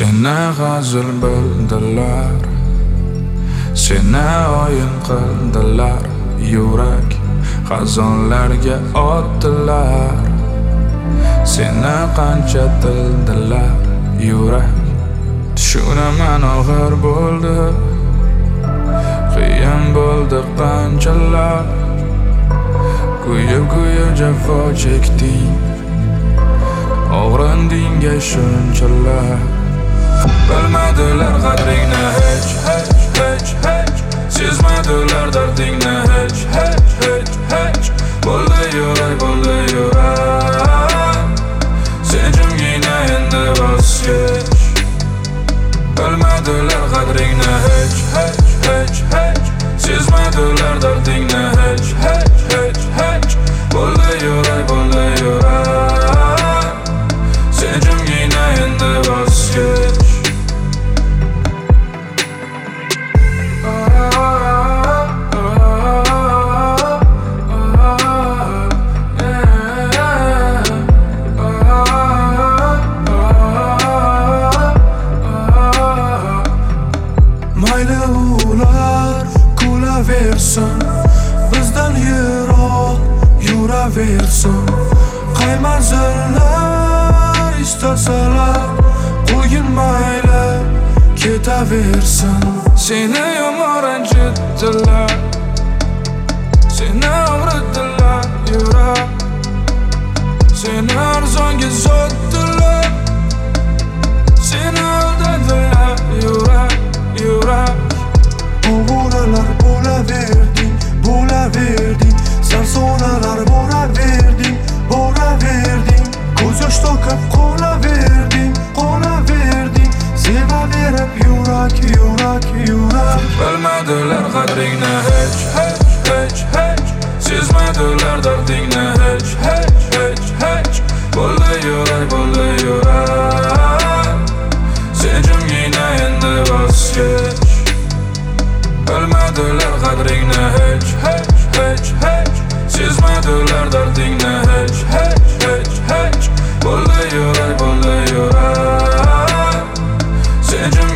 Seni g'azil bildilar, seni o'yin qildilar, yurak xazonlarga otdilar. Seni qancha tildilar, yurak tushunaman og'ir bo'ldi, qiyin bo'ldi qanchalar. Kuyib jafo chekding, og'rinding shunchalar. Bilmadilar qadringni hech sezmadilar dardingni hech bo'ldi yurak sen jimgina endi voz kech. Bilmadilar qadringni hech sezmadilar dardingni hech bo'ldi yurak sen jimgina endi voz kech. Mayli ular kulaversin, bizdan yiroq yuraversin. Qay manzillar istasalar, qo'ygin mayli ketaversin. Seni yomon ranjitdilar, seni og'ritdilar yurak, seni arzonga sotdilar, seni aldadilar yurak. Ovoralar bo'laverding, sarsonalar bo'raverding. Ko'z yosh to'kib qolaverding. Sevaverib yurak. Bilmadilar qadringni hech sezmadilar dardingni hech bo'ldi yurak sen jimgina endi voz kech. Bilmadilar qadringni hech sezmadilar dardingni hech bo'ldi yurak sen jimgina